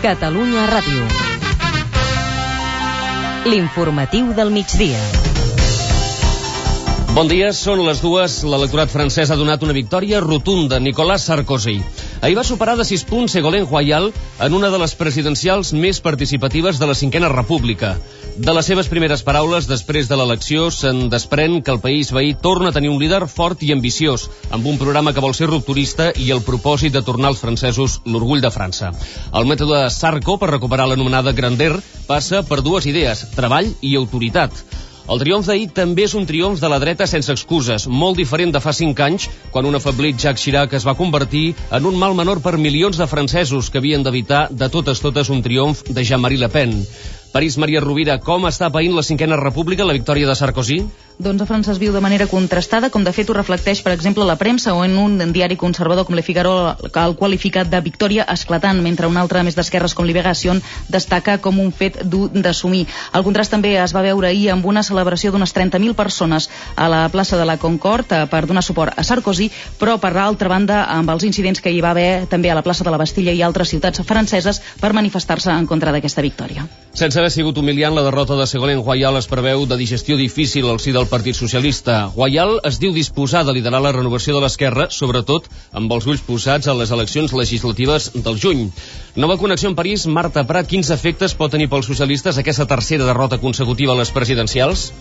Catalunya Ràdio. L'informatiu del migdia. Bon dia, són les 2. L'electorat francès ha donat una victòria rotunda a Nicolas Sarkozy. Ahir va superar de 6 punts Ségolène Royal en una de les presidencials més participatives de la Cinquena República. De les seves primeres paraules després de l'elecció se'n desprèn que el país veí torna a tenir un líder fort i ambiciós, amb un programa que vol ser rupturista i el propòsit de tornar als francesos l'orgull de França. El mètode Sarko per recuperar l'anomenada grandeur passa per 2 idees, treball i autoritat. El triomf d'ahir també és un triomf de la dreta sense excuses, molt diferent de fa 5 anys, quan un afeblit Jacques Chirac es va convertir en un mal menor per milions de francesos que havien d'evitar de totes un triomf de Jean-Marie Le Pen. París Maria Rovira, com està paint la Cinquena República la victòria de Sarkozy? Doncs a França es viu de manera contrastada, com de fet ho reflecteix, per exemple, la premsa o en un diari conservador com Le Figaro, que el qualificat de victòria esclatant, mentre un altre més d'esquerres com Libération destaca com un fet dur d'assumir. El contrast també es va veure ahir amb una celebració d'unes 30.000 persones a la plaça de la Concorde per donar suport a Sarkozy, però per altra banda amb els incidents que hi va haver també a la plaça de la Bastilla i altres ciutats franceses per manifestar-se en contra d'aquesta victòria. Sense haver sigut humiliant, la derrota de Ségolène Royal es preveu de digestió difícil al si del Partit Socialista. Royal es diu disposada a liderar la renovació de l'esquerra, sobretot amb els ulls posats a les eleccions legislatives del juny. Nova connexió en París. Marta Prat, quins efectes pot tenir pels socialistes aquesta tercera derrota consecutiva a les presidencials?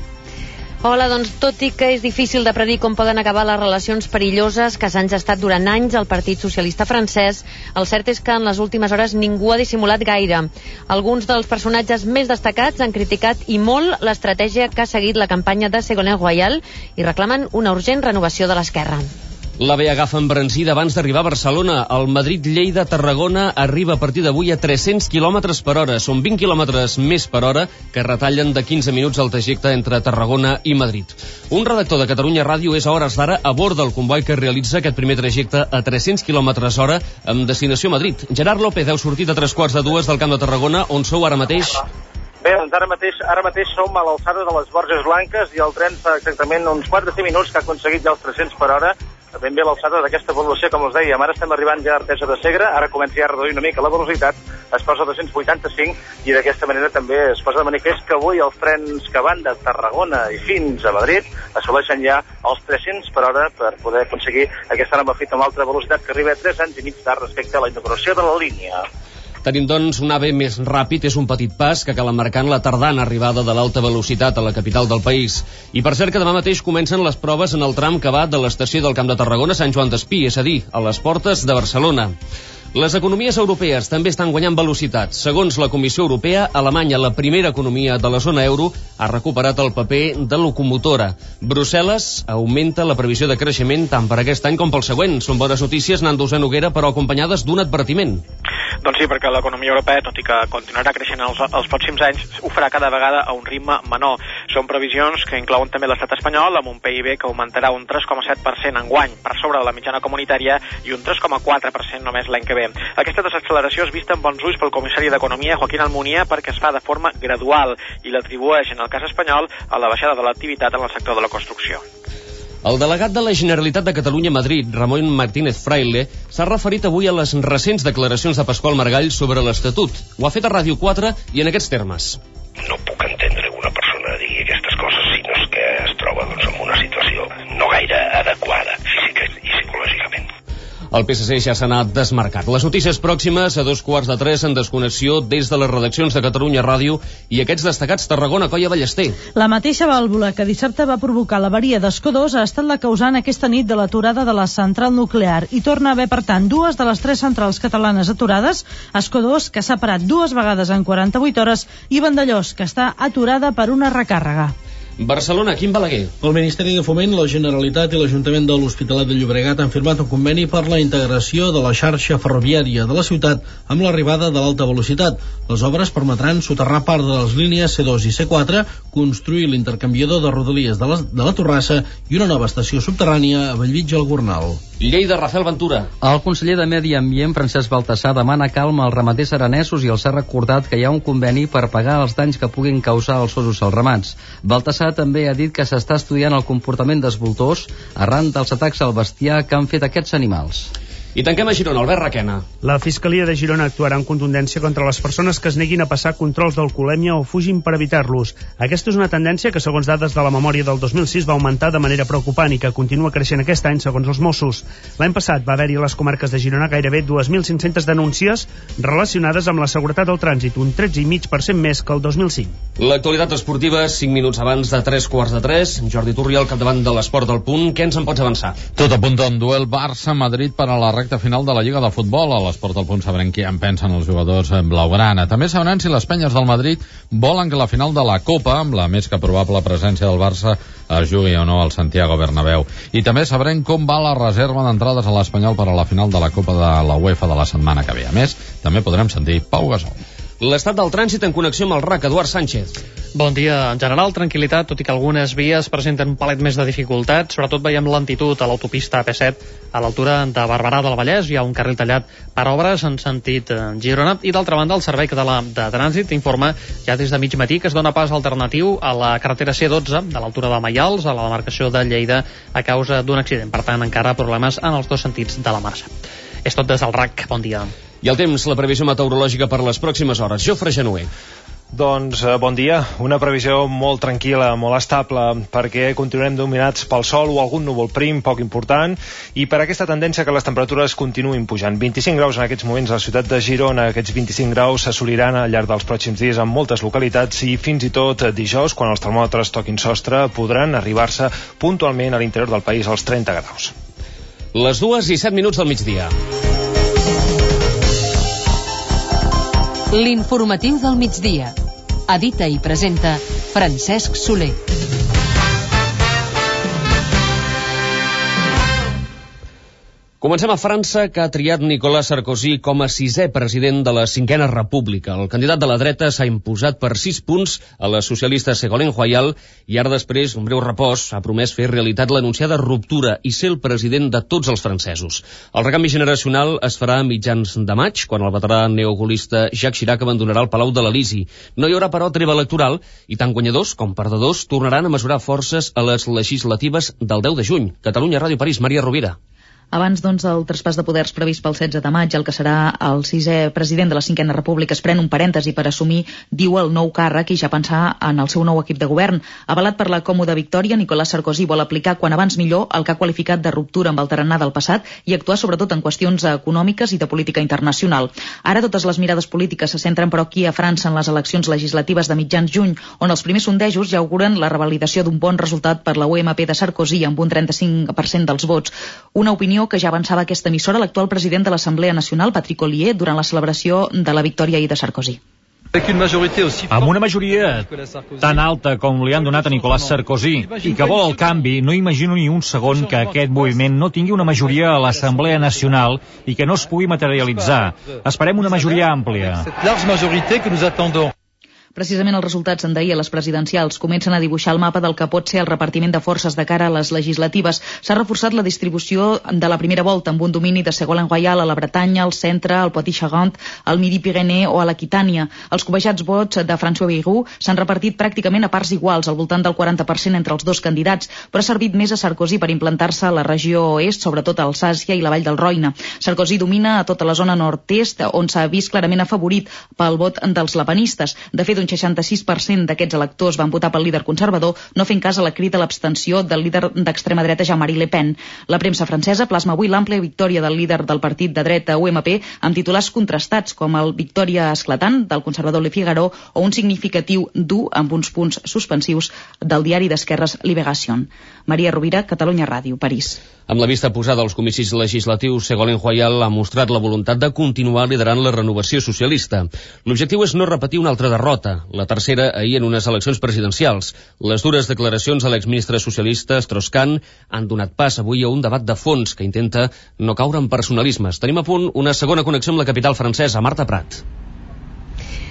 Hola, doncs tot i que és difícil de predir com poden acabar les relacions perilloses que s'han gestat durant anys al Partit Socialista francès, el cert és que en les últimes hores ningú ha dissimulat gaire. Alguns dels personatges més destacats han criticat i molt l'estratègia que ha seguit la campanya de Ségolène Royal i reclamen una urgent renovació de l'esquerra. L'AVE agafa embranzida abans d'arribar a Barcelona. El Madrid-Lleida-Tarragona arriba a partir d'avui a 300 km per hora. Són 20 km més per hora que retallen de 15 minuts el trajecte entre Tarragona i Madrid. Un redactor de Catalunya Ràdio és a hores d'ara a bord del comboi que realitza aquest primer trajecte a 300 km hora amb destinació a Madrid. Gerard López, heu sortit a 3:15 del Camp de Tarragona, on sou ara mateix? Bé, doncs ara mateix som a l'alçada de les Borges Blanques i el tren fa exactament uns 4-5 minuts que ha aconseguit ja els 300 per hora, ben bé a l'alçada d'aquesta població, com us dèiem. Ara estem arribant ja a Artesa de Segre, ara comença ja a reduir una mica la velocitat, es posa a 285 i d'aquesta manera també es posa de manifest que avui els trens que van de Tarragona i fins a Madrid assoleixen ja els 300 per hora per poder aconseguir aquesta nova fita amb alta velocitat que arriba a 3 anys i mig tard respecte a la inauguració de la línia. Tenim, doncs, un AVE més ràpid, és un petit pas que cal emmarcar en la tardana arribada de l'alta velocitat a la capital del país. I per cert que demà mateix comencen les proves en el tram que va de l'estació del Camp de Tarragona a Sant Joan d'Espí, és a dir, a les portes de Barcelona. Les economies europees també estan guanyant velocitat. Segons la Comissió Europea, Alemanya, la primera economia de la zona euro, ha recuperat el paper de locomotora. Brussel·les augmenta la previsió de creixement tant per aquest any com pel següent. Són bones notícies, Nando Noguera, però acompanyades d'un advertiment. Doncs sí, perquè l'economia europea, tot i que continuarà creixent els pròxims anys, ho farà cada vegada a un ritme menor. Són previsions que inclouen també l'estat espanyol, amb un PIB que augmentarà un 3,7% enguany, per sobre de la mitjana comunitària, i un 3,4% només l'any que ve. Aquesta desacceleració és vista amb bons ulls pel comissari d'Economia, Joaquín Almunia, perquè es fa de forma gradual i l'atribueix, en el cas espanyol, a la baixada de l'activitat en el sector de la construcció. El delegat de la Generalitat de Catalunya a Madrid, Ramon Martínez Fraile, s'ha referit avui a les recents declaracions de Pasqual Maragall sobre l'Estatut. Ho ha fet a Ràdio 4 i en aquests termes. No puc entendre que una persona digui aquestes coses si no és que es troba en una situació no gaire adequada física i psicològicament. El PSC ja s'ha anat desmarcat. Les notícies pròximes a 2:15 en desconnexió des de les redaccions de Catalunya Ràdio i aquests destacats Tarragona, Colla, Ballester. La mateixa vàlvula que dissabte va provocar l'avaria d'Escó 2 ha estat la causant aquesta nit de l'aturada de la central nuclear i torna a haver, per tant, 2 de les 3 centrals catalanes aturades, Escó 2, que s'ha parat 2 vegades en 48 hores, i Vandellós, que està aturada per una recàrrega. Barcelona, Quim Balaguer. El Ministeri de Foment, la Generalitat i l'Ajuntament de l'Hospitalet de Llobregat han firmat un conveni per la integració de la xarxa ferroviària de la ciutat amb l'arribada de l'alta velocitat. Les obres permetran soterrar part de les línies C2 i C4, construir l'intercanviador de rodalies de la Torrassa i una nova estació subterrània a Bellvitge al Gornal. Lleida, Rafael Ventura. El conseller de Medi Ambient, Francesc Baltasar, demana calma als ramaders aranesos i els ha recordat que hi ha un conveni per pagar els danys que puguin causar els ossos als ramats. Baltasar també ha dit que s'està estudiant el comportament dels voltors arran dels atacs al bestiar que han fet aquests animals. I tanquem a Girona, Albert Requena. La Fiscalia de Girona actuarà amb contundència contra les persones que es neguin a passar controls d'alcoholèmia o fugin per evitar-los. Aquesta és una tendència que, segons dades de la memòria del 2006, va augmentar de manera preocupant i que continua creixent aquest any, segons els Mossos. L'any passat va haver-hi a les comarques de Girona gairebé 2.500 denúncies relacionades amb la seguretat del trànsit, un 13,5% més que el 2005. L'actualitat esportiva, 5 minuts abans de 3:45. Jordi Turri al capdavant de l'Esport del Punt. Què ens en pots avançar? Tot apunta a un duel Barça-Madrid per a la recta final de la Lliga de Futbol. A l'Esport del Punt sabrem què en pensen els jugadors blaugrana. També sabran si les penyes del Madrid volen que la final de la Copa, amb la més que probable presència del Barça, es jugui o no al Santiago Bernabéu. I també sabrem com va la reserva d'entrades a l'Espanyol per a la final de la Copa de la UEFA de la setmana que ve. A més, també podrem sentir Pau Gasol. L'estat del trànsit en connexió amb el RAC, Eduard Sánchez. Bon dia. En general, tranquil·litat, tot i que algunes vies presenten un palet més de dificultat. Sobretot veiem lentitud a l'autopista AP7 a l'altura de Barberà del Vallès. Hi ha un carril tallat per obres en sentit Girona. I d'altra banda, el Servei Català de Trànsit informa ja des de mig matí que es dona pas alternatiu a la carretera C12 de l'altura de Maials, a la demarcació de Lleida, a causa d'un accident. Per tant, encara problemes en els dos sentits de la marxa. És tot des del RAC. Bon dia. I el temps, la previsió meteorològica per les pròximes hores. Jofre Genoer. Doncs bon dia, una previsió molt tranquil·la, molt estable, perquè continuem dominats pel sol o algun núvol prim poc important, i per aquesta tendència que les temperatures continuïn pujant. 25 graus en aquests moments a la ciutat de Girona. Aquests 25 graus s'assoliran al llarg dels pròxims dies en moltes localitats, i fins i tot dijous, quan els termòmetres toquin sostre, podran arribar-se puntualment a l'interior del país als 30 graus. Les 2:07 del migdia. L'informatiu del migdia. Edita i presenta Francesc Soler. Comencem a França, que ha triat Nicolas Sarkozy com a 6è president de la 5a República. El candidat de la dreta s'ha imposat per 6 punts a la socialista Ségolène Royal i ara, després d'un breu repòs, ha promès fer realitat l'anunciada ruptura i ser el president de tots els francesos. El recanvi generacional es farà a mitjans de maig, quan el veterà neogaullista Jacques Chirac abandonarà el Palau de l'Elisi. No hi haurà, però, treva electoral, i tant guanyadors com perdedors tornaran a mesurar forces a les legislatives del 10 de juny. Catalunya Ràdio París, Maria Rovira. Abans, doncs, del traspàs de poders previst pel 16 de maig, el que serà el 6è president de la 5a República es pren un parèntesi per assumir, diu, el nou càrrec i ja pensar en el seu nou equip de govern. Avalat per la còmoda victòria, Nicolas Sarkozy vol aplicar quan abans millor el que ha qualificat de ruptura amb el tarannà del passat i actuar sobretot en qüestions econòmiques i de política internacional. Ara totes les mirades polítiques se centren, però, aquí a França en les eleccions legislatives de mitjans juny, on els primers sondejos ja auguren la revalidació d'un bon resultat per la UMP de Sarkozy amb un 35% dels vots. Una opinió que ja avançava aquesta emissora l'actual president de l'Assemblea Nacional, Patrick Ollier, durant la celebració de la victòria ahir de Sarkozy. Amb una majoria tan alta com li han donat a Nicolas Sarkozy i que vol el canvi, no imagino ni un segon que aquest moviment no tingui una majoria a l'Assemblea Nacional i que no es pugui materialitzar. Esperem una majoria àmplia. Precisament els resultats d'ahir a les presidencials comencen a dibuixar el mapa del que pot ser el repartiment de forces de cara a les legislatives. S'ha reforçat la distribució de la primera volta amb un domini de Ségolène Royal a la Bretanya, al centre, al Poitou-Charentes, al Midi-Pyrénées o a l'Aquitània. Els cobejats vots de François Bayrou s'han repartit pràcticament a parts iguals, al voltant del 40% entre els dos candidats, però ha servit més a Sarkozy per implantar-se a la regió oest, sobretot a Alsàcia i la Vall del Roine. Sarkozy domina a tota la zona nord-est, on s'ha vist clarament afavorit pel vot dels lepenistes. De fet, un 66% d'aquests electors van votar pel líder conservador, no fent cas a la crida a l'abstenció del líder d'extrema dreta Jean-Marie Le Pen. La premsa francesa plasma avui l'àmplia victòria del líder del partit de dreta UMP amb titulars contrastats com el victòria esclatant del conservador Le Figaro o un significatiu dur amb uns punts suspensius del diari d'esquerres Libération. Maria Rovira, Catalunya Ràdio, París. Amb la vista posada als comicis legislatius, Ségolène Royal ha mostrat la voluntat de continuar liderant la renovació socialista. L'objectiu és no repetir una altra derrota, la tercera ahir en unes eleccions presidencials. Les dures declaracions de l'exministre socialista Strauss-Kahn han donat pas avui a un debat de fons que intenta no caure en personalismes. Tenim a punt una segona connexió amb la capital francesa, Marta Prat.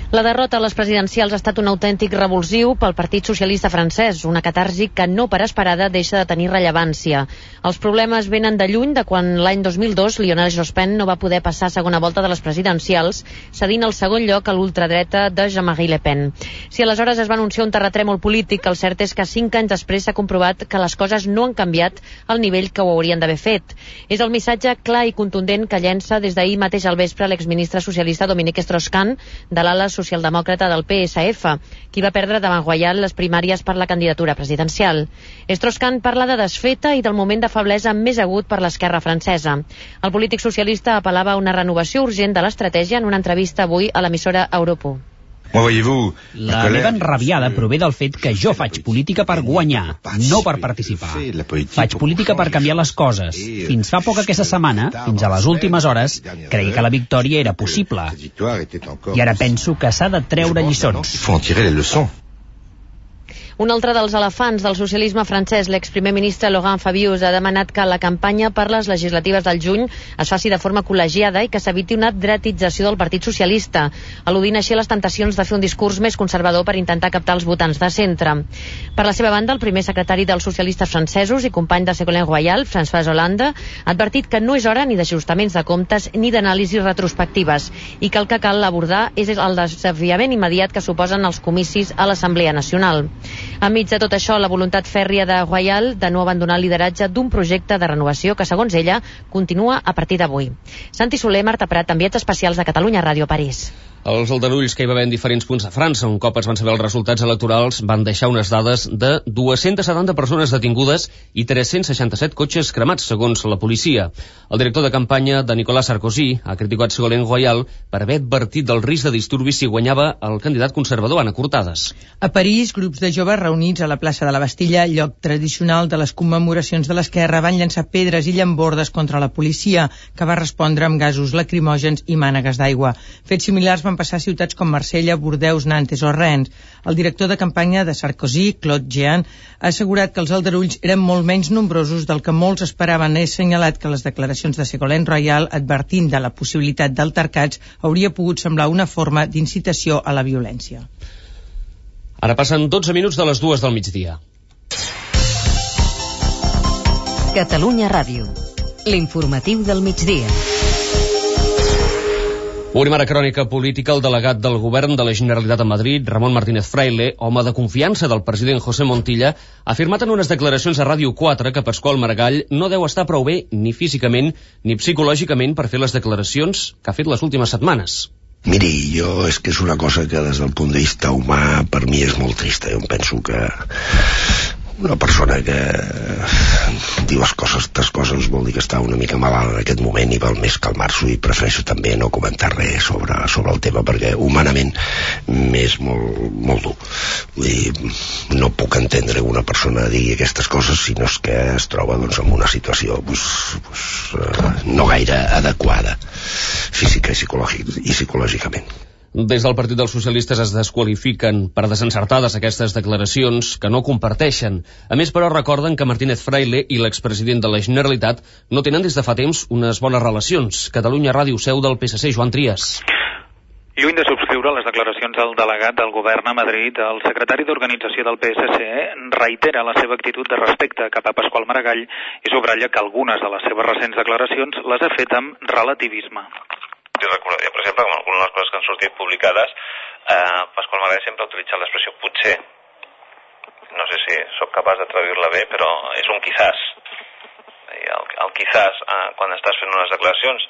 La derrota a les presidencials ha estat un autèntic revulsiu pel Partit Socialista francès, una catarsi que no per esperada deixa de tenir rellevància. Els problemes venen de lluny de quan l'any 2002 Lionel Jospin no va poder passar a segona volta de les presidencials, cedint el segon lloc a l'ultradreta de Jean-Marie Le Pen. Si aleshores es va anunciar un terratrèmol polític, el cert és que 5 anys després s'ha comprovat que les coses no han canviat al nivell que ho haurien d'haver fet. És el missatge clar i contundent que llença des d'ahir mateix al vespre l'exministre socialista Dominique Strauss-Kahn de l'ala socialdemòcrata del PSF, qui va perdre davant Royal les primàries per la candidatura presidencial. Strauss-Kahn parla de desfeta i del moment de feblesa més agut per l'esquerra francesa. El polític socialista apel·lava a una renovació urgent de l'estratègia en una entrevista avui a l'emissora Europo. La meva enrabiada prové del fet que jo faig política per guanyar, no per participar. Faig política per canviar les coses. Fins fa poc aquesta setmana, fins a les últimes hores, creia que la victòria era possible. I ara penso que s'ha de treure lliçons. Un altre dels elefants del socialisme francès, l'exprimer ministre Laurent Fabius, ha demanat que la campanya per les legislatives del juny es faci de forma col·legiada i que s'eviti una dretització del Partit Socialista, al·ludint així a les temptacions de fer un discurs més conservador per intentar captar els votants de centre. Per la seva banda, el primer secretari dels socialistes francesos i company de Ségolène Royal, François Hollande, ha advertit que no és hora ni d'ajustaments de comptes ni d'anàlisis retrospectives i que el que cal abordar és el desafiament immediat que suposen els comicis a l'Assemblea Nacional. Enmig de tot això, la voluntat fèrria de Royal de no abandonar el lideratge d'un projecte de renovació que, segons ella, continua a partir d'avui. Santi Soler, Marta Prat, enviats especials de Catalunya Ràdio a París. Els aldarulls que hi va haver en diferents punts de França, un cop es van saber els resultats electorals, van deixar unes dades de 270 persones detingudes i 367 cotxes cremats, segons la policia. El director de campanya de Nicolas Sarkozy ha criticat Ségolène Royal per haver advertit del risc de disturbis si guanyava el candidat conservador Anna Cortades. A París, grups de joves reunits a la plaça de la Bastilla, lloc tradicional de les commemoracions de l'esquerra, van llançar pedres i llambordes contra la policia, que va respondre amb gasos lacrimògens i mànegues d'aigua. Fets similars van passar a ciutats com Marsella, Bordeus, Nantes o Rennes. El director de campanya de Sarkozy, Claude Jean, ha assegurat que els aldarulls eren molt menys nombrosos del que molts esperaven. Ha assenyalat que les declaracions de Ségolène Royal, advertint de la possibilitat d'altercats, hauria pogut semblar una forma d'incitació a la violència. Ara passen 12 minuts de les 2 del migdia. Catalunya Ràdio, l'informatiu del migdia. Obrim ara crònica política. El delegat del govern de la Generalitat a Madrid, Ramon Martínez Fraile, home de confiança del president José Montilla, ha afirmat en unes declaracions a Ràdio 4 que Pasqual Maragall no deu estar prou bé ni físicament ni psicològicament per fer les declaracions que ha fet les últimes setmanes. Miri, és que és una cosa que des del punt de vista humà per mi és molt trista. Jo em penso que una persona que diu tres coses vol dir que està una mica malalt en aquest moment i val més calmar-s'ho, i prefereixo també no comentar res sobre el tema perquè humanament m'és molt dur. Vull dir, no puc entendre que una persona digui aquestes coses si no és que es troba en una situació no gaire adequada física i psicològicament. Des del Partit dels Socialistes es desqualifiquen per desencertades aquestes declaracions que no comparteixen. A més, però, recorden que Martínez Fraile i l'expresident de la Generalitat no tenen des de fa temps unes bones relacions. Catalunya Ràdio, seu del PSC, Joan Trias. Lluny de subscriure les declaracions del delegat del govern a Madrid, el secretari d'organització del PSC reitera la seva actitud de respecte cap a Pasqual Maragall i subratlla que algunes de les seves recents declaracions les ha fet amb relativisme. Jo recordaria, per exemple, que en algunes de les coses que han sortit publicades, Pasqual Maragall sempre ha utilitzat l'expressió potser. No sé si sóc capaç de traduir-la bé, però és un quizás. El quizás, quan estàs fent unes declaracions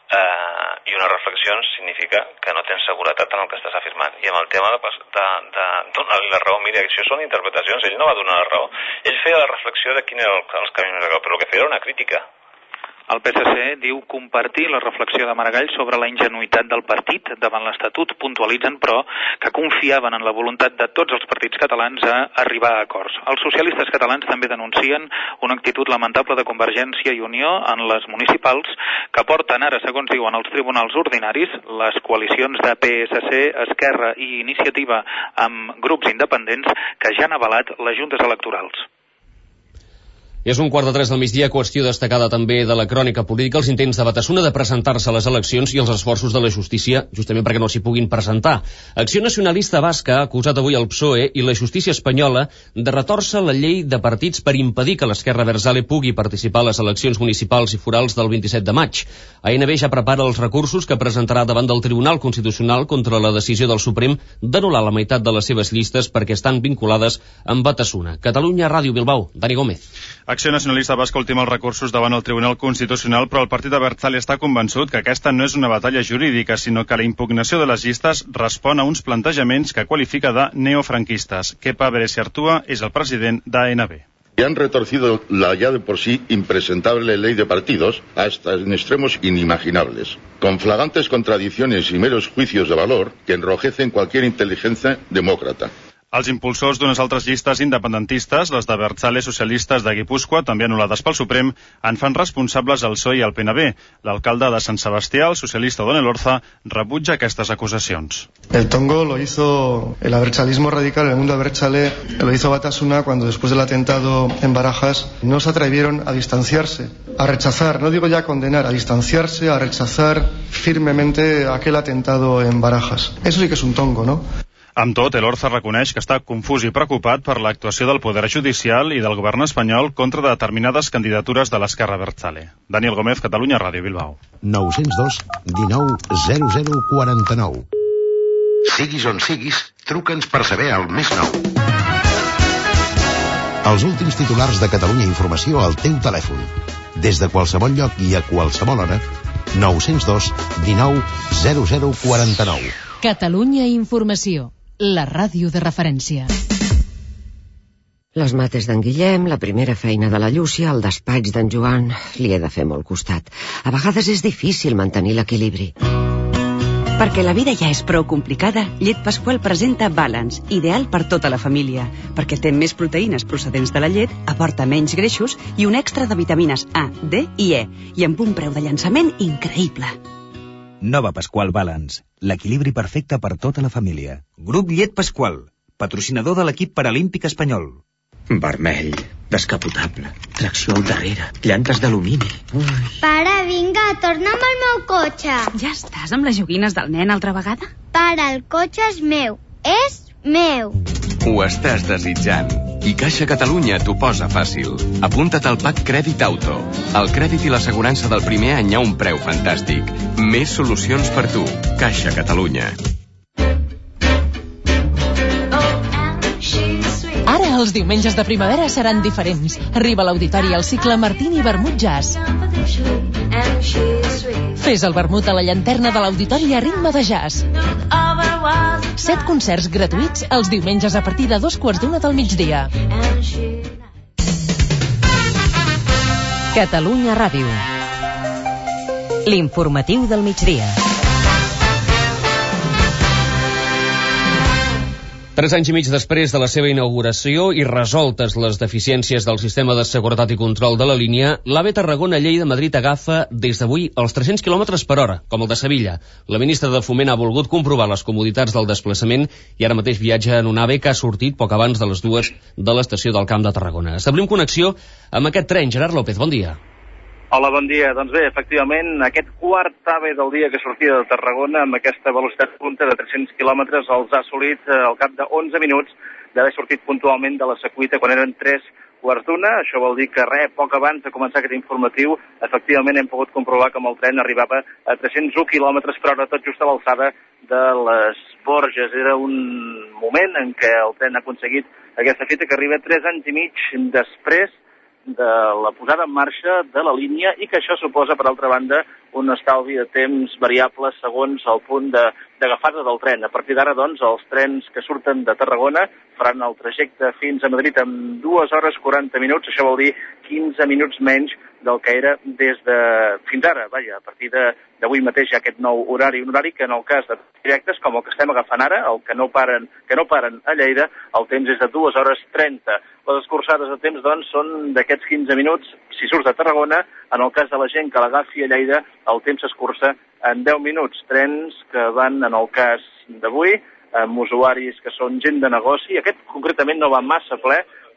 i unes reflexions, significa que no tens seguretat en el que estàs afirmant. I amb el tema de donar-li la raó, mira, això són interpretacions, ell no va donar la raó. Ell feia la reflexió de quin era els caminos de raó, però el que feia era una crítica. El PSC diu compartir la reflexió de Maragall sobre la ingenuïtat del partit davant l'Estatut, puntualitzen, però, que confiaven en la voluntat de tots els partits catalans a arribar a acords. Els socialistes catalans també denuncien una actitud lamentable de Convergència i Unió en les municipals que porten ara, segons diuen els tribunals ordinaris, les coalicions de PSC, Esquerra i Iniciativa amb grups independents que ja han avalat les juntes electorals. És 2:45 del migdia, qüestió destacada també de la crònica política, els intents de Batasuna de presentar-se a les eleccions i els esforços de la justícia justament perquè no s'hi puguin presentar. Acció Nacionalista Basca ha acusat avui el PSOE i la justícia espanyola de retòrcer la llei de partits per impedir que l'Esquerra Abertzale pugui participar a les eleccions municipals i forals del 27 de maig. ANB ja prepara els recursos que presentarà davant del Tribunal Constitucional contra la decisió del Suprem d'anul·lar la meitat de les seves llistes perquè estan vinculades amb Batasuna. Catalunya Ràdio Bilbao, Dani Gómez. Acció Nacionalista Basca ultima els recursos davant el Tribunal Constitucional, però el partit Abertzale està convençut que aquesta no és una batalla jurídica, sinó que la impugnació de les llistes respon a uns plantejaments que qualifica de neofranquistes. Kepa Bereziartua és el president d'ANB. Y han retorcido la ya de por sí impresentable ley de partidos hasta en extremos inimaginables, con flagrantes contradicciones y meros juicios de valor que enrojecen cualquier inteligencia demócrata. Els impulsors d'unes altres llistes independentistes, les d'Abertzale socialistes de Guipúscoa, també anul·lades pel Suprem, en fan responsables el PSOE i el PNB. L'alcalde de Sant Sebastià, el socialista Don Elorza, rebutja aquestes acusacions. El tongo lo hizo el abertzalismo radical, el mundo abertzale, lo hizo Batasuna cuando después del atentado en Barajas no se atrevieron a distanciarse, a rechazar, no digo ya condenar, a distanciarse, a rechazar firmemente aquel atentado en Barajas. Eso sí que es un tongo, ¿no? Amb tot, Elorza reconeix que està confús i preocupat per l'actuació del Poder Judicial i del govern espanyol contra determinades candidatures de l'Esquerra Abertzale. Daniel Gómez, Catalunya Ràdio Bilbao. 902 19 00 49. Siguis on siguis, truca'ns per saber el més nou. Els últims titulars de Catalunya Informació al teu telèfon. Des de qualsevol lloc i a qualsevol hora, 902 19 00 49. Catalunya Informació, la ràdio de referència. Les mates d'en Guillem, la primera feina de la Llúcia, el despatx d'en Joan, li he de fer molt costat. A vegades és difícil mantenir l'equilibri. Perquè la vida ja és prou complicada, Llet Pasqual presenta Balance, ideal per tota la família, perquè té més proteïnes procedents de la llet, aporta menys greixos i un extra de vitamines A, D i E, i amb un preu de llançament increïble. Nova Pasqual Balance, l'equilibri perfecte per tota la família. Grup Llet Pasqual, patrocinador de l'equip paralímpic espanyol. Vermell, descapotable, tracció al darrere, llantes d'alumini. Pare, vinga, torna'm al meu cotxe. Ja estàs amb les joguines del nen altra vegada? Pare, el cotxe és meu. És meu. Ho estàs desitjant. I Caixa Catalunya t'ho posa fàcil. Apunta't al PAC Crèdit Auto. El crèdit i l'assegurança del primer any a un preu fantàstic. Més solucions per tu. Caixa Catalunya. Ara els diumenges de primavera seran diferents. Arriba a l'auditori al cicle Martini Vermut Jazz. Fes el vermut a la llanterna de l'auditori a ritme de jazz. 7 concerts gratuïts els diumenges a partir de 2:15 del migdia. Catalunya Ràdio. L'informatiu del migdia. 3 anys i mig després de la seva inauguració i resoltes les deficiències del sistema de seguretat i control de la línia, l'AVE Tarragona-Lleida-Madrid agafa des d'avui els 300 km per hora, com el de Sevilla. La ministra de Foment ha volgut comprovar les comoditats del desplaçament i ara mateix viatja en un AVE que ha sortit poc abans de les 2 de l'estació del Camp de Tarragona. Establim connexió amb aquest tren. Gerard López, bon dia. Hola, bon dia. Doncs bé, efectivament, aquest quart AVE del dia que sortia de Tarragona amb aquesta velocitat punta de 300 quilòmetres els ha assolit al cap de 11 minuts d'haver sortit puntualment de la Secuita quan eren 3:15. Això vol dir que poc abans de començar aquest informatiu, efectivament hem pogut comprovar com el tren arribava a 301 quilòmetres per hora, tot just a l'alçada de les Borges. Era un moment en què el tren ha aconseguit aquesta fita que arriba 3 anys i mig després de la posada en marxa de la línia i que això suposa, per altra banda, un estalvi de temps variable segons el punt d'agafada del tren. A partir d'ara, doncs, els trens que surten de Tarragona faran el trajecte fins a Madrid en 2 hores 40 minuts, això vol dir 15 minuts menys del que era fins ara. Vaja, a partir d'avui mateix hi ha aquest nou horari, un horari que en el cas de directes, com el que estem agafant ara, el que no paren a Lleida, el temps és de 2 hores 30. Les escurçades de temps, doncs, són d'aquests 15 minuts si surts de Tarragona. En el cas de la gent que l'agafi a Lleida, el temps s'escurça en 10 minuts. Trens que van, en el cas d'avui, amb usuaris que són gent de negoci. Aquest concretament no va massa ple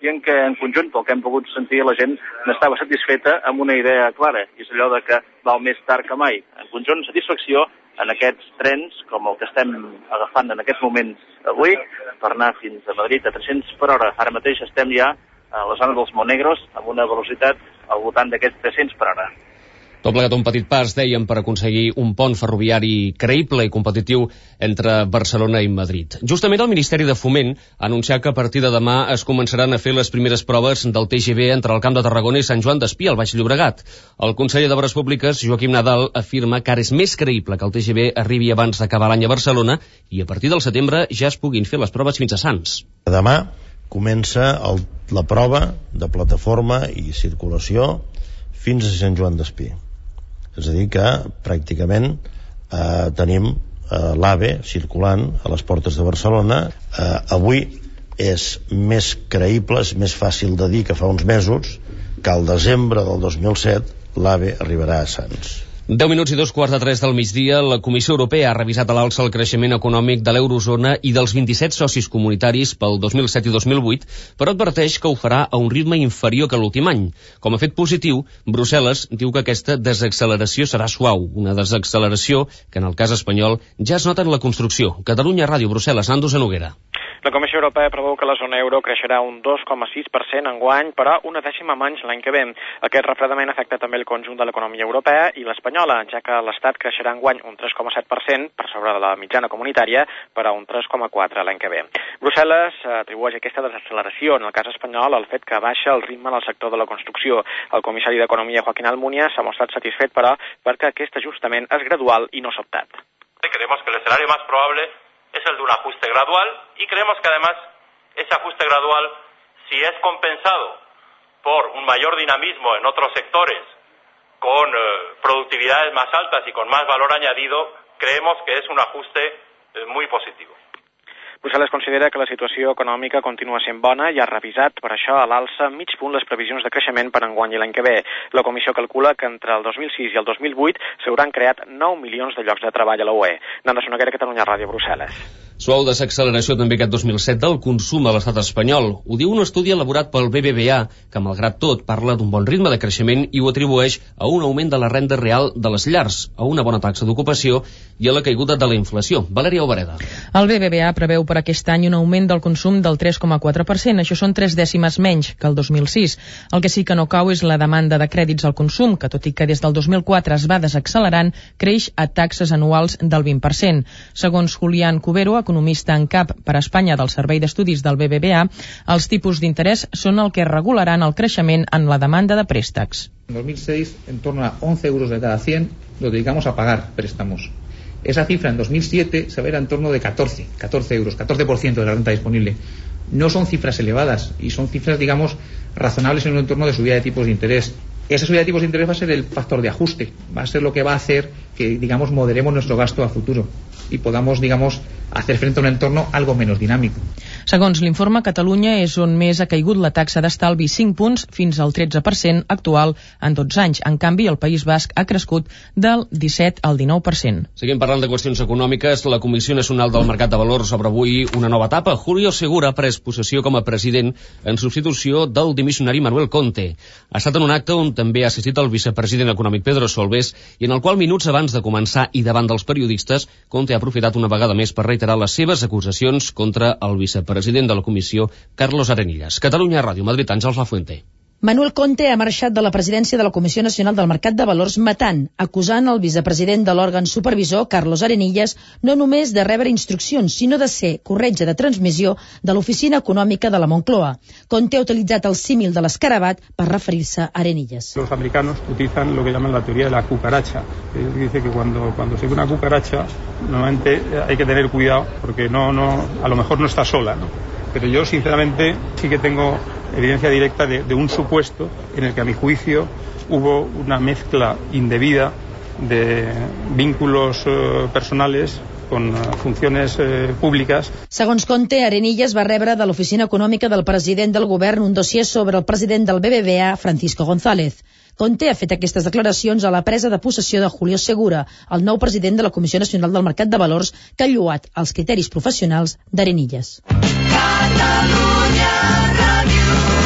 dient que en conjunt, pel que hem pogut sentir, la gent n'estava satisfeta amb una idea clara, i és allò de que val més tard que mai. En conjunt, satisfacció en aquests trens, com el que estem agafant en aquests moments avui, per anar fins a Madrid a 300 per hora. Ara mateix estem ja a la zona dels Monegros amb una velocitat al voltant d'aquests 300 per hora. Tot plegat un petit pas, dèiem, per aconseguir un pont ferroviari creïble i competitiu entre Barcelona i Madrid. Justament el Ministeri de Foment ha anunciat que a partir de demà es començaran a fer les primeres proves del TGV entre el Camp de Tarragona i Sant Joan d'Espí, al Baix Llobregat. El conseller d'Obres Públiques, Joaquim Nadal, afirma que ara és més creïble que el TGV arribi abans d'acabar l'any a Barcelona i a partir del setembre ja es puguin fer les proves fins a Sants. Demà comença la prova de plataforma i circulació fins a Sant Joan d'Espí. És a dir que pràcticament tenim l'AVE circulant a les portes de Barcelona. Avui és més creïble, és més fàcil de dir que fa uns mesos que al desembre del 2007 l'AVE arribarà a Sants. 10 minuts i 2:15 del migdia, la Comissió Europea ha revisat a l'alça el creixement econòmic de l'eurozona i dels 27 socis comunitaris pel 2007 i 2008, però adverteix que ho farà a un ritme inferior que l'últim any. Com a fet positiu, Brussel·les diu que aquesta desacceleració serà suau, una desacceleració que en el cas espanyol ja es nota en la construcció. Catalunya Ràdio, Brussel·les, Nando Zanoguera. La Comissió Europea preveu que la zona euro creixerà un 2,6% enguany, però una dècima menys l'any que ve. Aquest refredament afecta també el conjunt de l'economia europea i l'espanyola, ja que l'Estat creixerà enguany un 3,7% per sobre de la mitjana comunitària, per a un 3,4% l'any que ve. Brussel·les atribueix aquesta desacceleració en el cas espanyol al fet que baixa el ritme en el sector de la construcció. El comissari d'Economia, Joaquín Almunia, s'ha mostrat satisfet, però, perquè aquest ajustament és gradual i no sobtat. Creemos que el escenario más probable es el de un ajuste gradual y creemos que además ese ajuste gradual, si es compensado por un mayor dinamismo en otros sectores con productividades más altas y con más valor añadido, creemos que es un ajuste muy positivo. Brussel·les considera que la situació econòmica continua sent bona i ha revisat per això a l'alça mig punt les previsions de creixement per enguany i l'any que ve. La comissió calcula que entre el 2006 i el 2008 s'hauran creat 9 milions de llocs de treball a la UE. Nando Sonoguera, Catalunya Ràdio, Brussel·les. Suau desacceleració també aquest 2007 del consum a l'estat espanyol. Ho diu un estudi elaborat pel BBVA, que malgrat tot parla d'un bon ritme de creixement i ho atribueix a un augment de la renda real de les llars, a una bona taxa d'ocupació i a la caiguda de la inflació. Valèria Obereda. El BBVA preveu per aquest any un augment del consum del 3,4%. Això són 3 dècimes menys que el 2006. El que sí que no cau és la demanda de crèdits al consum, que tot i que des del 2004 es va desaccelerant, creix a taxes anuals del 20%. Segons Julián Cubero, economista en cap per a Espanya del Servei d'Estudis del BBVA, els tipus d'interès són el que regularan el creixement en la demanda de préstecs. En 2006, en torno a 11 euros de cada 100 lo dedicamos a pagar préstamos. Esa cifra en 2007 se va a ir en torno de 14 euros, 14% de la renta disponible. No son cifras elevadas y son cifras, digamos, razonables en un entorno de subida de tipos de interés. Esa subida de tipos de interés va a ser el factor de ajuste, va a ser lo que va a hacer que, digamos, moderemos nuestro gasto a futuro y podamos, digamos, hacer frente a un entorno algo menos dinámico. Segons l'informe, Catalunya és on més ha caigut la taxa d'estalvi 5 punts fins al 13% actual en 12 anys. En canvi, el País Basc ha crescut del 17 al 19%. Seguim parlant de qüestions econòmiques. La Comissió Nacional del Mercat de Valors obre avui una nova etapa. Julio Segura ha pres possessió com a president en substitució del dimissionari Manuel Conte. Ha estat en un acte on també ha assistit el vicepresident econòmic Pedro Solbes i en el qual minuts abans de començar i davant dels periodistes, Conte ha aprofitat una vegada més per reiterar les seves acusacions contra el vicepresident de la comissió, Carlos Arenillas. Catalunya Ràdio, Madrid, Àngels Lafuente. Manuel Conte ha marxat de la presidència de la Comissió Nacional del Mercat de Valors matant, acusant el vicepresident de l'òrgan supervisor, Carlos Arenillas, no només de rebre instruccions, sinó de ser corretja de transmissió de l'Oficina Econòmica de la Moncloa. Conte ha utilitzat el símil de l'escarabat per referir-se a Arenillas. Los americanos utilizan lo que llaman la teoría de la cucaracha. Dice que cuando se ve una cucaracha, normalmente hay que tener cuidado porque a lo mejor no está sola, ¿no? Pero yo, sinceramente, sí que tengo evidencia directa de un supuesto en el que, a mi juicio, hubo una mezcla indebida de vínculos personales con funciones públiques. Segons Conte, Arenillas va rebre de l'Oficina Econòmica del president del govern un dossier sobre el president del BBVA, Francisco González. Conte ha fet aquestes declaracions a la presa de possessió de Julio Segura, el nou president de la Comissió Nacional del Mercat de Valors, que ha lloat els criteris professionals d'Arenillas. Catalunya Ràdio.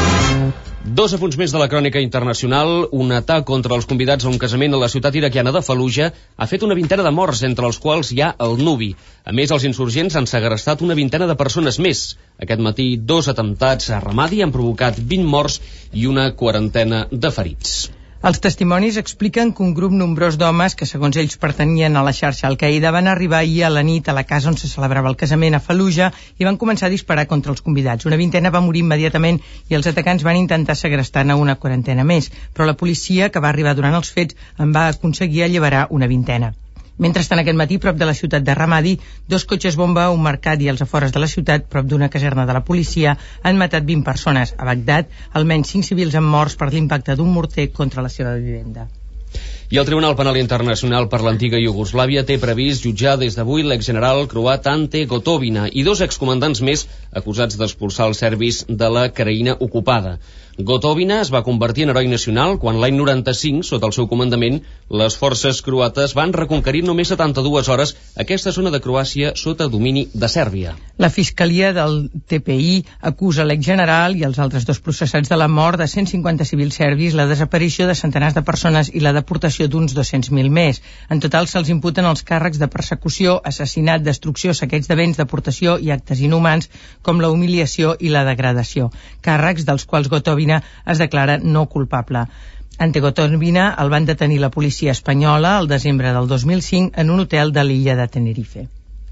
Dos apunts més de la crònica internacional. Un atac contra els convidats a un casament a la ciutat iraquiana de Fallujah ha fet una vintena de morts, entre els quals hi ha el nuvi. A més, els insurgents han segrestat una vintena de persones més. Aquest matí, 2 atemptats a Ramadi han provocat 20 morts i una quarantena de ferits. Els testimonis expliquen que un grup nombrós d'homes que, segons ells, pertanyien a la xarxa Al-Qaeda van arribar ahir a la nit a la casa on se celebrava el casament a Fallujah i van començar a disparar contra els convidats. Una vintena va morir immediatament i els atacants van intentar segrestar-ne una quarantena més, però la policia, que va arribar durant els fets, en va aconseguir alliberar una vintena. Mentrestant, aquest matí, prop de la ciutat de Ramadi, 2 cotxes bomba a un mercat i als afores de la ciutat, prop d'una caserna de la policia, han matat 20 persones. A Bagdad, almenys 5 civils han morts per l'impacte d'un morter contra la seva vivenda. I el Tribunal Penal Internacional per l'antiga Iugoslàvia té previst jutjar des d'avui l'exgeneral croat Ante Gotovina i 2 excomandants més acusats d'expulsar els serbis de la Craïna ocupada. Gotovina es va convertir en heroi nacional quan l'any 95, sota el seu comandament, les forces croates van reconquerir només 72 hores aquesta zona de Croàcia sota domini de Sèrbia. La Fiscalia del TPI acusa l'exgeneral i els altres 2 processats de la mort de 150 civils serbis, la desaparició de centenars de persones i la deportació d'uns 200.000 més. En total se'ls imputen els càrrecs de persecució, assassinat, destrucció, saqueig de béns, deportació i actes inhumans com la humiliació i la degradació. Càrrecs dels quals Gotovina es declara no culpable. Ante Gotovina el van detenir la policia espanyola el desembre del 2005 en un hotel de l'illa de Tenerife.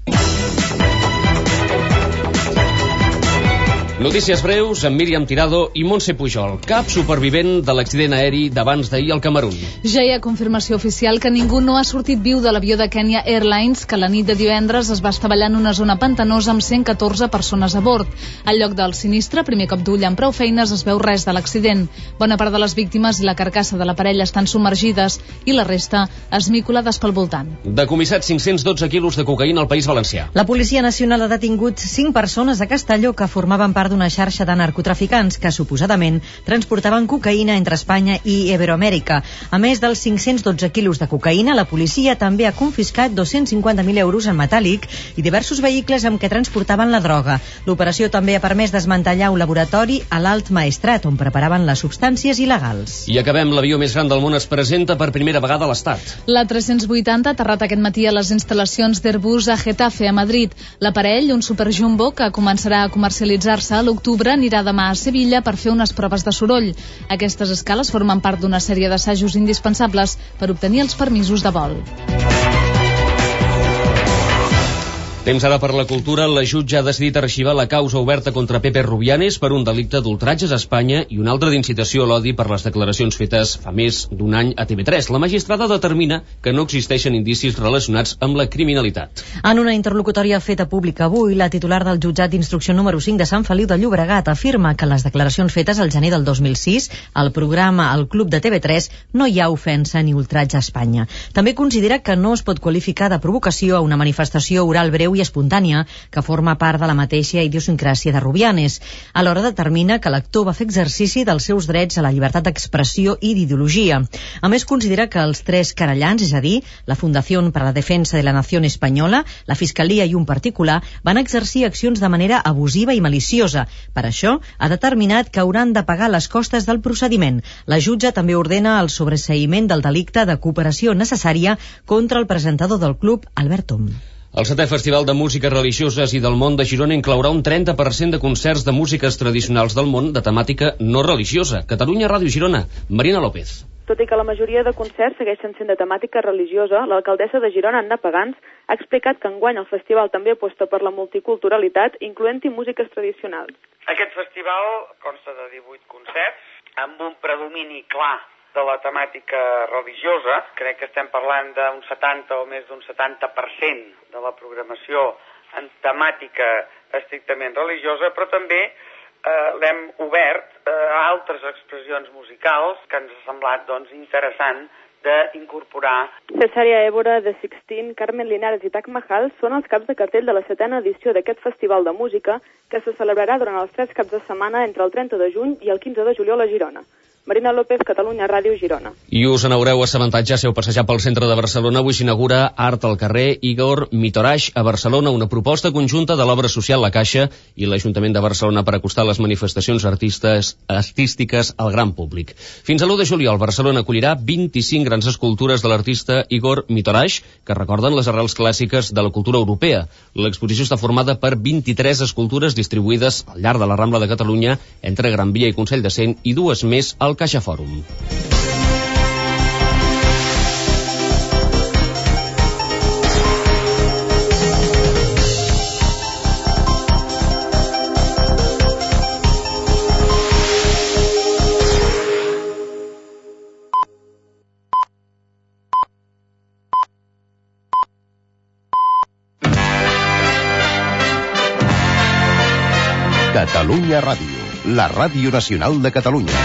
Notícies breus amb Míriam Tirado i Montse Pujol. Cap supervivent de l'accident aeri d'abans d'ahir al Camerun. Ja hi ha confirmació oficial que ningú no ha sortit viu de l'avió de Kenya Airlines que la nit de divendres es va estavellar en una zona pantanosa amb 114 persones a bord. Al lloc del sinistre, primer cop d'ull amb prou feines, es veu res de l'accident. Bona part de les víctimes i la carcassa de l'aparell estan submergides i la resta esmicolades pel voltant. Decomissats 512 quilos de cocaïna al País Valencià. La Policia Nacional ha detingut 5 persones a Castelló que formaven part d'una xarxa de narcotraficants que suposadament transportaven cocaïna entre Espanya i Iberoamèrica. A més dels 512 quilos de cocaïna, la policia també ha confiscat 250.000 euros en metàl·lic i diversos vehicles amb què transportaven la droga. L'operació també ha permès desmantellar un laboratori a l'Alt Maestrat, on preparaven les substàncies il·legals. I acabem. L'avió més gran del món es presenta per primera vegada a l'Estat. La 380 ha aterrat aquest matí a les instal·lacions d'Airbus a Getafe, a Madrid. L'aparell, un superjumbo que començarà a comercialitzar-se a l'octubre, anirà demà a Sevilla per fer unes proves de soroll. Aquestes escales formen part d'una sèrie d'assajos indispensables per obtenir els permisos de vol. Temps ara per la cultura. La jutge ha decidit arxivar la causa oberta contra Pepe Rubianes per un delicte d'ultratges a Espanya i un altre d'incitació a l'odi per les declaracions fetes fa més d'un any a TV3. La magistrada determina que no existeixen indicis relacionats amb la criminalitat. En una interlocutòria feta pública avui, la titular del jutjat d'instrucció número 5 de Sant Feliu de Llobregat afirma que les declaracions fetes al gener del 2006 al programa El Club de TV3 no hi ha ofensa ni ultratge a Espanya. També considera que no es pot qualificar de provocació a una manifestació oral breu i espontània que forma part de la mateixa idiosincràsia de Rubianes. Alhora determina que l'actor va fer exercici dels seus drets a la llibertat d'expressió i d'ideologia. A més, considera que els 3 querellants, és a dir, la Fundació per a la Defensa de la Nació Espanyola, la Fiscalia i un particular, van exercir accions de manera abusiva i maliciosa. Per això, ha determinat que hauran de pagar les costes del procediment. La jutge també ordena el sobreseïment del delicte de cooperació necessària contra el presentador del club, Albert Tom. El 7è Festival de Músiques Religioses i del Món de Girona inclourà un 30% de concerts de músiques tradicionals del món de temàtica no religiosa. Catalunya Ràdio Girona, Marina López. Tot i que la majoria de concerts segueixen sent de temàtica religiosa, l'alcaldessa de Girona, Anna Pagans, ha explicat que enguany el festival també aposta per la multiculturalitat, incloent-hi músiques tradicionals. Aquest festival consta de 18 concerts amb un predomini clar de la temàtica religiosa. Crec que estem parlant d'un 70 o més d'un 70% de la programació en temàtica estrictament religiosa, però també l'hem obert a altres expressions musicals que ens ha semblat interessant d'incorporar. Cesària Évora, The Sixteen, Carmen Linares i Taj Mahal són els caps de cartell de la 7a edició d'aquest festival de música que se celebrarà durant els 3 caps de setmana entre el 30 de juny i el 15 de juliol a Girona. Marina López, Catalunya Ràdio, Girona. I us n'haureu assabentat, ja si heu passejat pel centre de Barcelona. Avui s'inaugura Art al carrer Igor Mitorash a Barcelona, una proposta conjunta de l'obra social La Caixa i l'Ajuntament de Barcelona per acostar les manifestacions artístiques al gran públic. Fins a l'1 de juliol, Barcelona acollirà 25 grans escultures de l'artista Igor Mitorash, que recorden les arrels clàssiques de la cultura europea. L'exposició està formada per 23 escultures distribuïdes al llarg de la Rambla de Catalunya, entre Gran Via i Consell de Cent, i 2 més al Caixa Fòrum. Catalunya Ràdio, la ràdio nacional de Catalunya.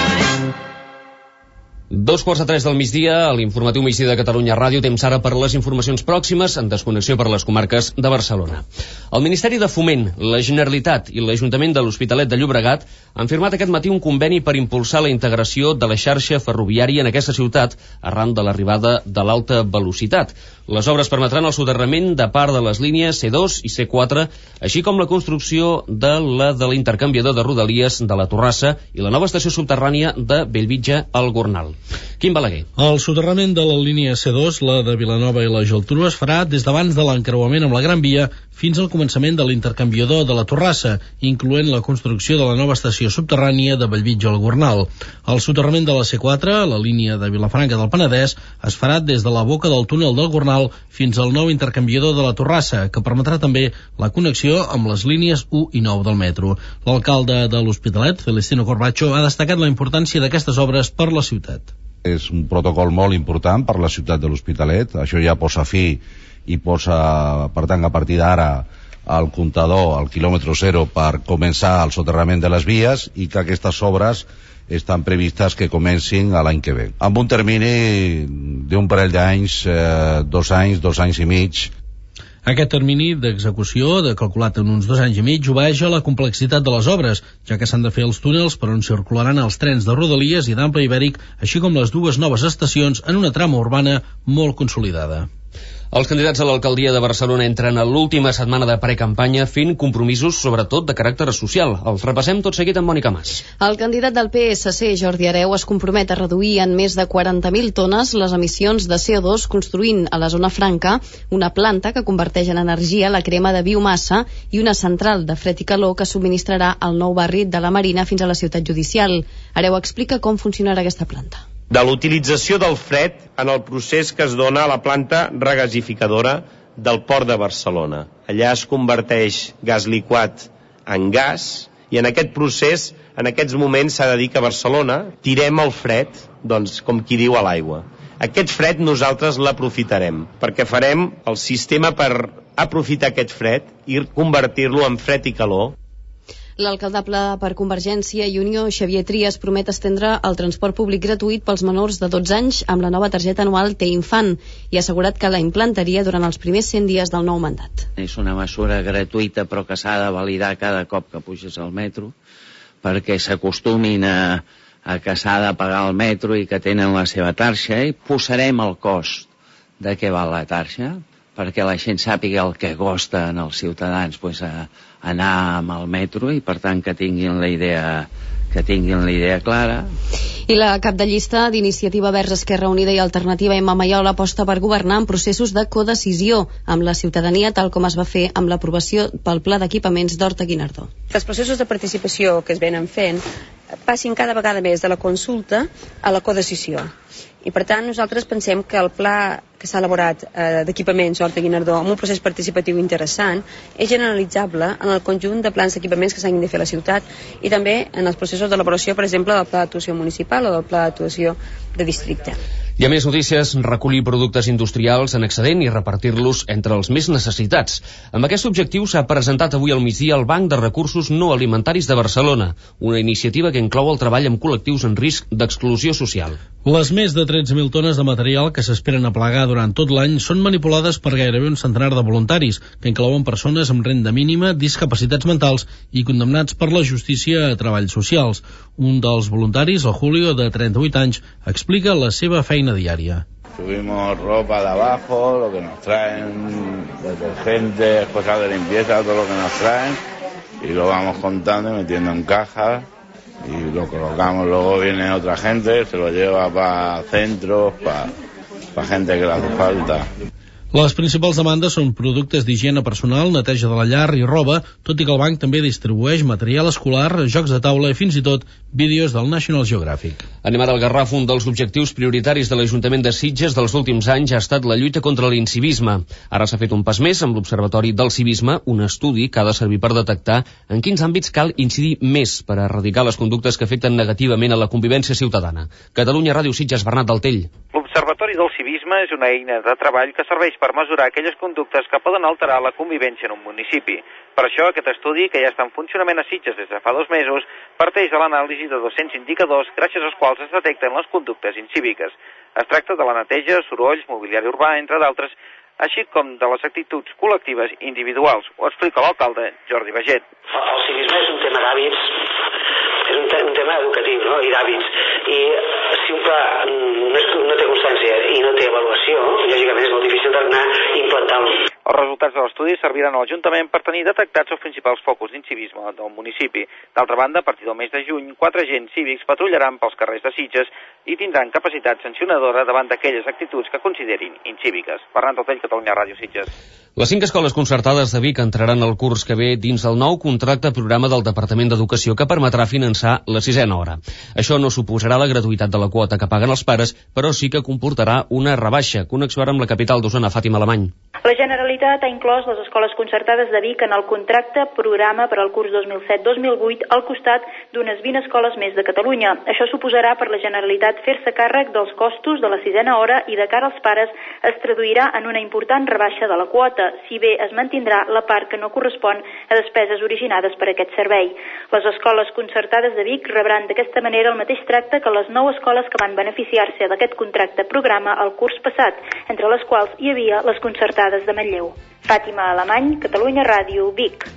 2:45 del migdia, a l'informatiu migdia de Catalunya Ràdio, temps ara per les informacions pròximes en desconnexió per les comarques de Barcelona. El Ministeri de Foment, la Generalitat i l'Ajuntament de l'Hospitalet de Llobregat han firmat aquest matí un conveni per impulsar la integració de la xarxa ferroviària en aquesta ciutat arran de l'arribada de l'alta velocitat. Les obres permetran el soterrament de part de les línies C2 i C4, així com la construcció de l'intercanviador de Rodalies de la Torrassa i la nova estació subterrània de Bellvitge al Gornal. Quim Balaguer. El soterrament de la línia C2, la de Vilanova i la Geltrú, es farà des d'abans de l'encreuament amb la Gran Via fins al començament de l'intercanviador de la Torrassa, incloent la construcció de la nova estació subterrània de Bellvitge al Gornal. El soterrament de la C4, la línia de Vilafranca del Penedès, es farà des de la boca del túnel del Gornal fins al nou intercanviador de la Torrassa, que permetrà també la connexió amb les línies 1 i 9 del metro. L'alcalde de l'Hospitalet, Celestino Corbacho, ha destacat la importància d'aquestes obres per la ciutat. És un protocol molt important per la ciutat de l'Hospitalet. Això ja posa fi i posa, per tant, a partir d'ara el comptador al quilòmetre zero per començar el soterrament de les vies, i que aquestes obres estan previstes que comencin l'any que ve, amb un termini d'un parell d'anys, 2 anys i mig. Aquest termini d'execució, calculat en uns 2 anys i mig, obeeix a la complexitat de les obres, ja que s'han de fer els túnels per on circularan els trens de Rodalies i d'Ample Ibèric, així com les 2 noves estacions en una trama urbana molt consolidada. Els candidats a l'alcaldia de Barcelona entren a l'última setmana de precampanya fent compromisos, sobretot de caràcter social. Els repassem tot seguit amb Mònica Mas. El candidat del PSC, Jordi Hereu, es compromet a reduir en més de 40.000 tones les emissions de CO2 construint a la zona franca una planta que converteix en energia la crema de biomassa i una central de fred i calor que subministrarà el nou barri de la Marina fins a la ciutat judicial. Hereu explica com funcionarà aquesta planta. De l'utilització del fred en el procés que es dona a la planta regasificadora del Port de Barcelona. Allà es converteix gas liquat en gas, i en aquest procés, en aquests moments, s'ha de dir que a Barcelona tirem el fred, doncs, com qui diu, a l'aigua. Aquest fred nosaltres l'aprofitarem, perquè farem el sistema per aprofitar aquest fred i convertir-lo en fred i calor. L'alcaldable per Convergència i Unió, Xavier Trias, promet estendre el transport públic gratuït pels menors de 12 anys amb la nova targeta anual T-Infant i ha assegurat que la implantaria durant els primers 100 dies del nou mandat. És una mesura gratuïta però que s'ha de validar cada cop que puges al metro perquè s'acostumin a que s'ha de pagar el metro i que tenen la seva tarxa, i posarem el cost de què val la tarxa perquè la gent sàpiga el que costa als ciutadans anar amb el metro, i per tant que tinguin la idea clara. I la cap de llista d'Iniciativa Verds, Esquerra Unida i Alternativa, Emma Maiola, aposta per governar en processos de codecisió amb la ciutadania, tal com es va fer amb l'aprovació pel Pla d'Equipaments d'Horta-Guinardó. Que els processos de participació que es venen fent passin cada vegada més de la consulta a la codecisió. I per tant nosaltres pensem que el pla que s'ha elaborat d'equipaments Horta-Guinardó amb un procés participatiu interessant és generalitzable en el conjunt de plans d'equipaments que s'han de fer a la ciutat, i també en els processos d'elaboració, per exemple, del pla d'actuació municipal o del pla d'actuació de districte. Hi ha més notícies: recollir productes industrials en excedent i repartir-los entre els més necessitats. Amb aquest objectiu s'ha presentat avui al migdia el Banc de Recursos No Alimentaris de Barcelona, una iniciativa que inclou el treball amb col·lectius en risc d'exclusió social. Les més de 13.000 tones de material que s'esperen a plegar durant tot l'any són manipulades per gairebé un centenar de voluntaris, que inclouen persones amb renda mínima, discapacitats mentals i condemnats per la justícia a treballs socials. Un dels voluntaris, el Julio, de 38 anys, explica la seva feina diaria. Subimos ropa de abajo, lo que nos traen, detergentes, cosas de limpieza, todo lo que nos traen, y lo vamos contando y metiendo en cajas, y lo colocamos. Luego viene otra gente, se lo lleva para centros, para gente que le hace falta. Les principals demandes són productes d'higiene personal, neteja de la llar i roba, tot i que el banc també distribueix material escolar, jocs de taula i fins i tot vídeos del National Geographic. Anem ara al Garraf. Un dels objectius prioritaris de l'Ajuntament de Sitges dels últims anys ha estat la lluita contra l'incivisme. Ara s'ha fet un pas més amb l'Observatori del Civisme, un estudi que ha de servir per detectar en quins àmbits cal incidir més per erradicar les conductes que afecten negativament a la convivència ciutadana. Catalunya Ràdio, Sitges, Bernat Deltell. L'Observatori del Civisme és una eina de treball que serveix per mesurar aquelles conductes que poden alterar la convivència en un municipi. Per això, aquest estudi, que ja està en funcionament a Sitges des de fa 2 mesos, parteix de l'anàlisi de 200 indicadors gràcies als quals es detecten les conductes incíviques. Es tracta de la neteja, sorolls, mobiliari urbà, entre d'altres, així com de les actituds col·lectives i individuals. Ho explica l'alcalde Jordi Baget. El civisme és un tema d'hàbits, és un tema educatiu, no?, i d'hàbits. I si un pla no té constància i no té avaluació, lògicament és molt difícil d'anar implantant-lo. Els resultats de l'estudi serviran a l'Ajuntament per tenir detectats els principals focus d'incivisme del municipi. D'altra banda, a partir del mes de juny, 4 agents cívics patrullaran pels carrers de Sitges i tindran capacitat sancionadora davant d'aquelles actituds que considerin incíviques. Bernat Deltell, Catalunya Ràdio, Sitges. Les 5 escoles concertades de Vic entraran al curs que ve dins del nou contracte programa del Departament d'Educació que permetrà finançar la 6a hora. Això no suposarà la gratuïtat de la quota que paguen els pares, però sí que comportarà una rebaixa. Connexió ara amb la capital d'Osona, Fàtima Alemany. La Generalitat ha inclòs les escoles concertades de Vic en el contracte programa per al curs 2007-2008 al costat d'unes 20 escoles més de Catalunya. Això suposarà per la Generalitat fer-se càrrec dels costos de la 6a hora i de cara als pares es traduirà en una important rebaixa de la quota, si bé es mantindrà la part que no correspon a despeses originades per aquest servei. Les escoles concertades de Vic rebran d'aquesta manera el mateix tracte que les 9 escoles que van beneficiar-se d'aquest contracte programa el curs passat, entre les quals hi havia les concertades de Manlleu. Fàtima Alemany, Catalunya Ràdio, Vic.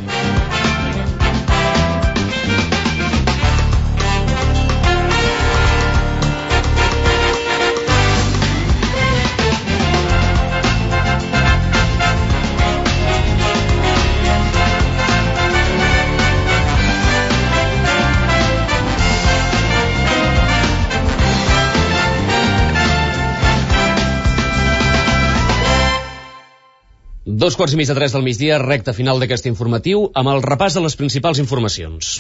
Dos quarts i mig de 3 del migdia, recta final d'aquest informatiu, amb el repàs de les principals informacions.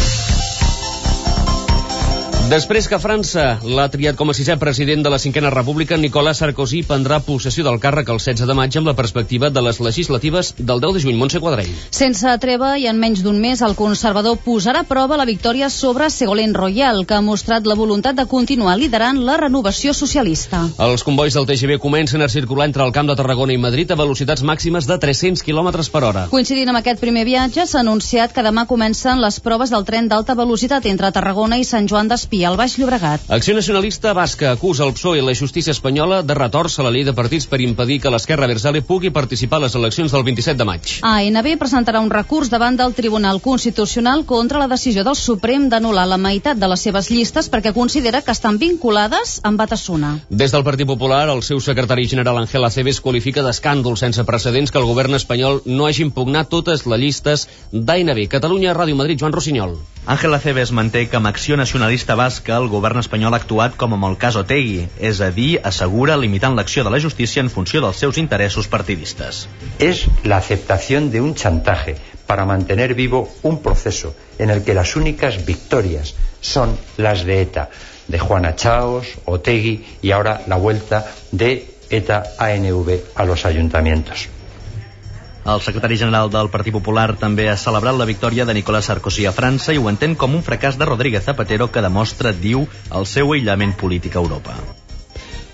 Després que França l'ha triat com a 6è president de la 5a República, Nicolas Sarkozy prendrà possessió del càrrec el 16 de maig amb la perspectiva de les legislatives del 10 de juny. Montse Quadrell. Sense treva i en menys d'un mes, el conservador posarà a prova la victòria sobre Ségolène Royal, que ha mostrat la voluntat de continuar liderant la renovació socialista. Els convois del TGV comencen a circular entre el Camp de Tarragona i Madrid a velocitats màximes de 300 km per hora. Coincidint amb aquest primer viatge, s'ha anunciat que demà comencen les proves del tren d'alta velocitat entre Tarragona i Sant Joan d'Espí, al Baix Llobregat. Acció Nacionalista Basca acusa el PSOE i la justícia espanyola de retorça la llei de partits per impedir que l'Esquerra Abertzale pugui participar a les eleccions del 27 de maig. ANB presentarà un recurs davant del Tribunal Constitucional contra la decisió del Suprem d'anul·lar la meitat de les seves llistes perquè considera que estan vinculades amb Batasuna. Des del Partit Popular, el seu secretari general Ángel Acebes qualifica d'escàndol sense precedents que el govern espanyol no hagi impugnat totes les llistes d'ANB. Catalunya Ràdio Madrid, Joan Rossinyol. Ángel Acebes manté que amb Acció Nacionalista Basca el govern espanyol ha actuat com amb el cas Otegi, és a dir, assegura limitant l'acció de la justícia en funció dels seus interessos partidistes. Es la aceptación de un chantaje para mantener vivo un proceso en el que las únicas victorias son las de ETA, de Juana Chaos, Otegi y ahora la vuelta de ETA-ANV a los ayuntamientos. El secretari general del Partit Popular també ha celebrat la victòria de Nicolas Sarkozy a França i ho entén com un fracàs de Rodríguez Zapatero que demostra, diu, el seu aïllament polític a Europa.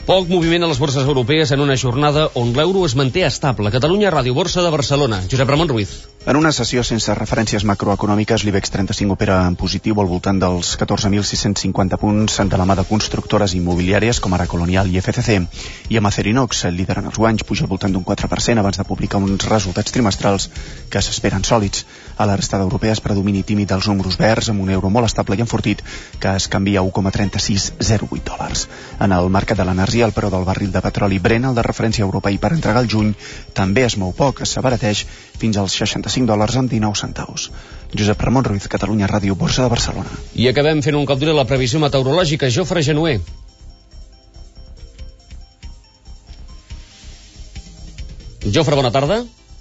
Poc moviment a les borses europees en una jornada on l'euro es manté estable. Catalunya Ràdio, Borsa de Barcelona. Josep Ramon Ruiz. En una sessió sense referències macroeconòmiques, l'IBEX 35 opera en positiu al voltant dels 14.650 punts de la mà de constructores immobiliàries com ara Colonial i FCC. I amb Acerinox, líder en els guanys, puja al voltant d'un 4% abans de publicar uns resultats trimestrals que s'esperen sòlids. A la resta d'europees, predomini tímid dels números verds, amb un euro molt estable i enfortit, que es canvia a 1,3608 dòlars. En el mercat de l'energia, el preu del barril de petroli Brent, el de referència europei per entregar el juny, també es mou poc, s'abarateix fins als $65 amb 19 centaus. Josep Ramon Ruiz, Catalunya Ràdio, Borsa de Barcelona. I acabem fent un cop d'ull a la previsió meteorològica. Jofre Genuer. Jofre, bona tarda.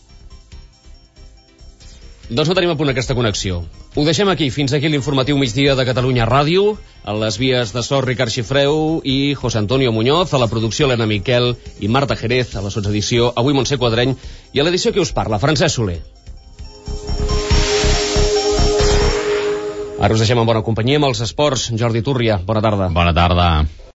Doncs no tenim a punt aquesta connexió. Ho deixem aquí. Fins aquí l'informatiu migdia de Catalunya Ràdio. A les vies de so, Ricard Xifreu i José Antonio Muñoz. A la producció, Helena Miquel i Marta Jerez. A la sotsedició, avui Montse Quadreny. I a l'edició que us parla, Francesc Soler. Ara us deixem en bona companyia amb els esports. Jordi Túrria, bona tarda. Bona tarda.